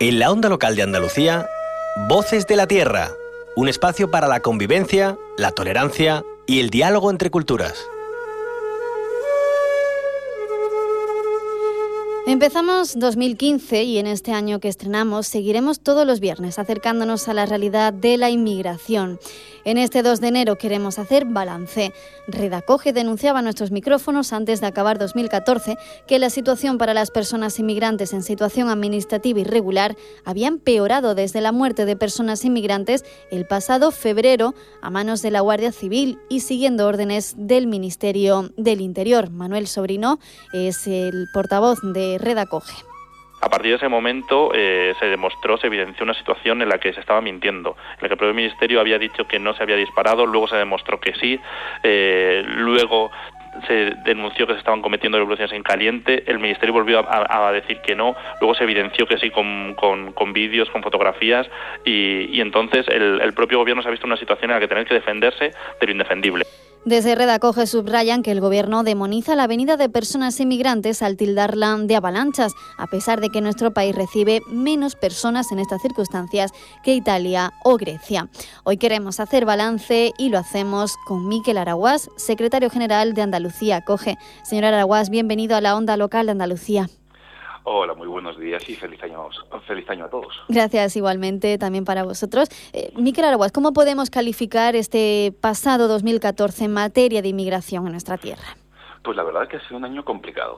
En la onda local de Andalucía, Voces de la Tierra, un espacio para la convivencia, la tolerancia y el diálogo entre culturas. Empezamos 2015 y en este año que estrenamos seguiremos todos los viernes acercándonos a la realidad de la inmigración. En este 2 de enero queremos hacer balance. Redacoge denunciaba a nuestros micrófonos antes de acabar 2014 que la situación para las personas inmigrantes en situación administrativa irregular había empeorado desde la muerte de personas inmigrantes el pasado febrero a manos de la Guardia Civil y siguiendo órdenes del Ministerio del Interior. Manuel Sobrino es el portavoz de Redacoge. A partir de ese momento se evidenció una situación en la que se estaba mintiendo, en la que el propio Ministerio había dicho que no se había disparado, luego se demostró que sí, luego se denunció que se estaban cometiendo revoluciones en caliente, el Ministerio volvió a decir que no, luego se evidenció que sí con vídeos, con fotografías, y entonces el propio gobierno se ha visto en una situación en la que tener que defenderse de lo indefendible. Desde Redacoge subrayan que el gobierno demoniza la venida de personas inmigrantes al tildarla de avalanchas, a pesar de que nuestro país recibe menos personas en estas circunstancias que Italia o Grecia. Hoy queremos hacer balance y lo hacemos con Miquel Araguás, secretario general de Andalucía Coge. Señor Araguás, bienvenido a la onda local de Andalucía. Hola, muy buenos días y feliz año a todos. Gracias igualmente también para vosotros. Miquel Araguás, ¿cómo podemos calificar este pasado 2014 en materia de inmigración en nuestra tierra? Pues la verdad que ha sido un año complicado.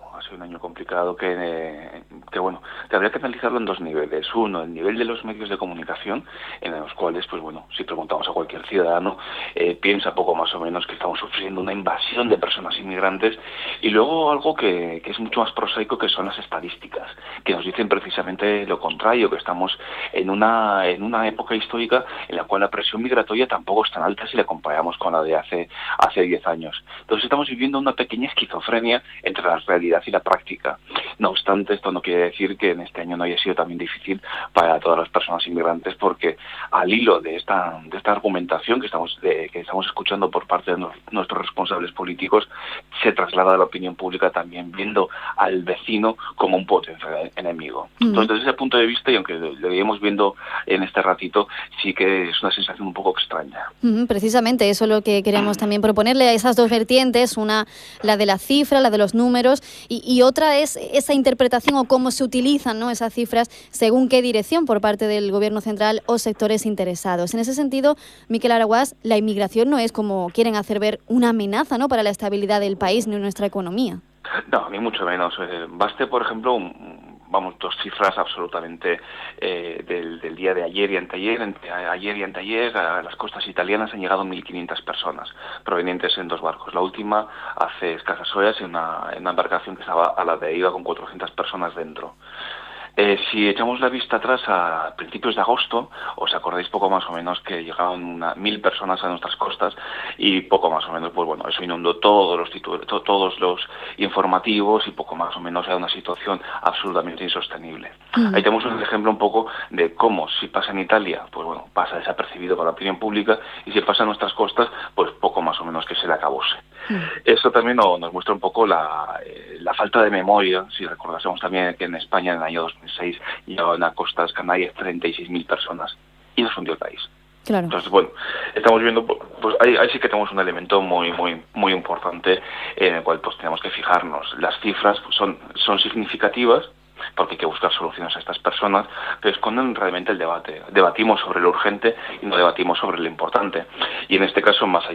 Que bueno, que habría que analizarlo en dos niveles. Uno, el nivel de los medios de comunicación, en los cuales, pues bueno, si preguntamos a cualquier ciudadano, piensa poco más o menos que estamos sufriendo una invasión de personas inmigrantes. Y luego algo que es mucho más prosaico, que son las estadísticas, que nos dicen precisamente lo contrario, que estamos en una época histórica en la cual la presión migratoria tampoco es tan alta si la comparamos con la de hace 10 años. Entonces estamos viviendo una pequeña esquizofrenia entre la realidad y la práctica. No obstante, esto no quiere decir que en este año no haya sido también difícil para todas las personas inmigrantes, porque al hilo de esta argumentación que estamos escuchando por parte de nuestros responsables políticos, se traslada a la opinión pública también viendo al vecino como un potencial enemigo. Entonces, desde ese punto de vista, y aunque lo iremos viendo en este ratito, sí que es una sensación un poco extraña. Precisamente eso es lo que queremos también proponerle a esas dos vertientes, una la de la cifra, la de los números, y otra es esa interpretación o cómo se utilizan, ¿no?, esas cifras según qué dirección por parte del Gobierno central o sectores interesados. En ese sentido, Miquel Araguás, la inmigración no es, como quieren hacer ver, una amenaza, ¿no?, para la estabilidad del país ni nuestra economía. No, ni mucho menos. Baste, por ejemplo, dos cifras absolutamente del día de ayer y anteayer. Entre ayer y anteayer a las costas italianas han llegado 1.500 personas provenientes en dos barcos. La última hace escasas horas en una embarcación que estaba a la deriva con 400 personas dentro. Si echamos la vista atrás a principios de agosto, os acordáis poco más o menos que llegaban 1.000 personas a nuestras costas y poco más o menos, pues bueno, eso inundó todos los informativos y poco más o menos era una situación absolutamente insostenible. Ahí tenemos un ejemplo un poco de cómo, si pasa en Italia, pues bueno, pasa desapercibido para la opinión pública, y si pasa en nuestras costas, pues poco más o menos que se le acabose. Eso también nos muestra un poco la falta de memoria. Si recordásemos también que en España en el año 2006 llegaban a costas canarias 36.000 personas y nos hundió el país. Claro. Entonces, bueno, estamos viendo, pues ahí sí que tenemos un elemento muy importante en el cual pues tenemos que fijarnos. Las cifras son significativas, porque hay que buscar soluciones a estas personas, pero esconden realmente el debate. Debatimos sobre lo urgente y no debatimos sobre lo importante. Y en este caso, más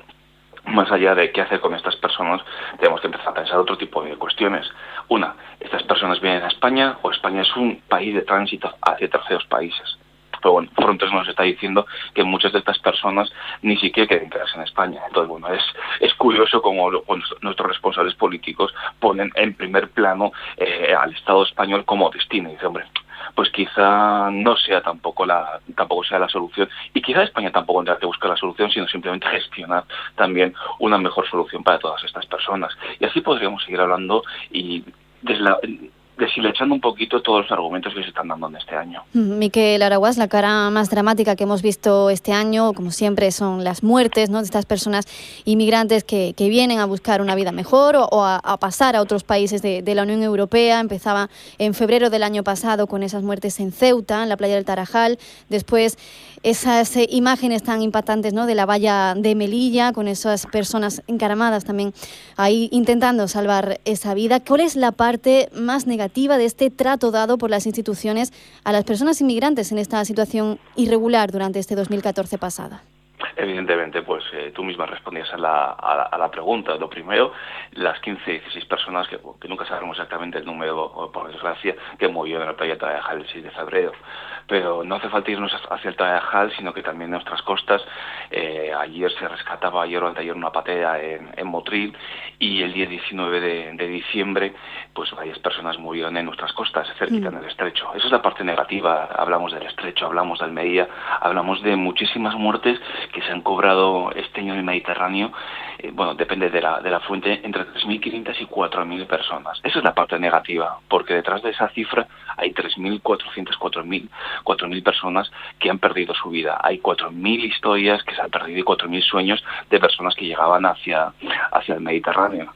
allá de qué hacer con estas personas, tenemos que empezar a pensar otro tipo de cuestiones. Una, ¿estas personas vienen a España o España es un país de tránsito hacia terceros países? Pero bueno, Frontex nos está diciendo que muchas de estas personas ni siquiera quieren quedarse en España. Entonces, bueno, es curioso cómo nuestros responsables políticos ponen en primer plano al Estado español como destino. Y dice, hombre, pues quizá no sea tampoco sea la solución, y quizá España tampoco tendrá que buscar la solución, sino simplemente gestionar también una mejor solución para todas estas personas. Y así podríamos seguir hablando, y deshilachando un poquito todos los argumentos que se están dando en este año. Miquel Araguás, la cara más dramática que hemos visto este año, como siempre, son las muertes, ¿no?, de estas personas inmigrantes que vienen a buscar una vida mejor o a pasar a otros países de la Unión Europea. Empezaba en febrero del año pasado con esas muertes en Ceuta, en la playa del Tarajal. Después esas imágenes tan impactantes, ¿no?, de la valla de Melilla, con esas personas encaramadas también ahí intentando salvar esa vida. ¿Cuál es la parte más negativa de este trato dado por las instituciones a las personas inmigrantes en esta situación irregular durante este 2014 pasada? Evidentemente, pues tú misma respondías a la pregunta. Lo primero, las 15, 16 personas, que nunca sabemos exactamente el número, por desgracia, que murieron en la playa de Tarajal el 6 de febrero. Pero no hace falta irnos hacia el Tarajal, sino que también en nuestras costas. Ayer se rescataba, ayer o anteayer, una patera en Motril, y el día 19 de diciembre, pues varias personas murieron en nuestras costas, cerquita en el estrecho. Esa es la parte negativa. Hablamos del estrecho, hablamos de Almería, hablamos de muchísimas muertes que se han cobrado este año en el Mediterráneo, depende de la fuente, entre 3.500 y 4.000 personas. Esa es la parte negativa, porque detrás de esa cifra hay 3.400, 4.000 personas que han perdido su vida. Hay 4.000 historias que se han perdido y 4.000 sueños de personas que llegaban hacia el Mediterráneo.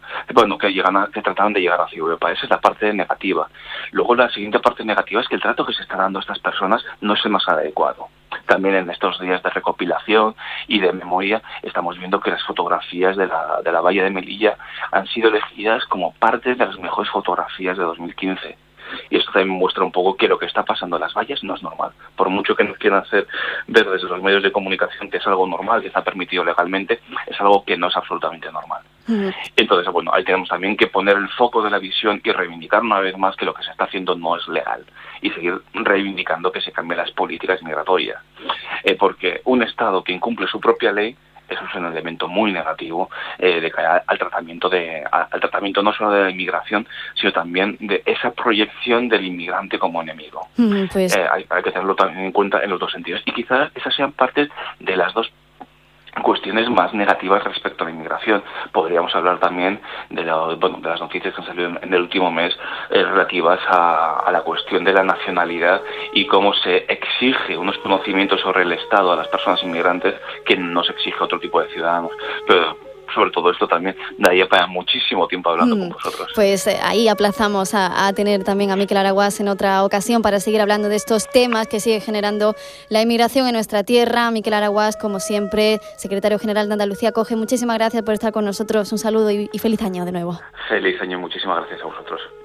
Que trataban de llegar hacia Europa. Esa es la parte negativa. Luego la siguiente parte negativa es que el trato que se está dando a estas personas no es el más adecuado. También en estos días de recopilación y de memoria estamos viendo que las fotografías de la valla de Melilla han sido elegidas como parte de las mejores fotografías de 2015. Y esto también muestra un poco que lo que está pasando en las vallas no es normal. Por mucho que nos quieran hacer ver desde los medios de comunicación que es algo normal, que está permitido legalmente, es algo que no es absolutamente normal. Entonces, ahí tenemos también que poner el foco de la visión y reivindicar una vez más que lo que se está haciendo no es legal, y seguir reivindicando que se cambien las políticas migratorias. Porque un Estado que incumple su propia ley, eso es un elemento muy negativo de cara al tratamiento no solo de la inmigración, sino también de esa proyección del inmigrante como enemigo. Hay que tenerlo también en cuenta en los dos sentidos. Y quizás esas sean partes de las dos cuestiones más negativas respecto a la inmigración. Podríamos hablar también de las noticias que han salido en el último mes relativas a la cuestión de la nacionalidad y cómo se exige unos conocimientos sobre el Estado a las personas inmigrantes que no se exige a otro tipo de ciudadanos. Pero sobre todo esto también daría para muchísimo tiempo hablando con vosotros. Pues ahí aplazamos a tener también a Miquel Araguás en otra ocasión para seguir hablando de estos temas que sigue generando la inmigración en nuestra tierra. Miquel Araguás, como siempre, secretario general de Andalucía Acoge, muchísimas gracias por estar con nosotros. Un saludo y feliz año de nuevo. Feliz año, muchísimas gracias a vosotros.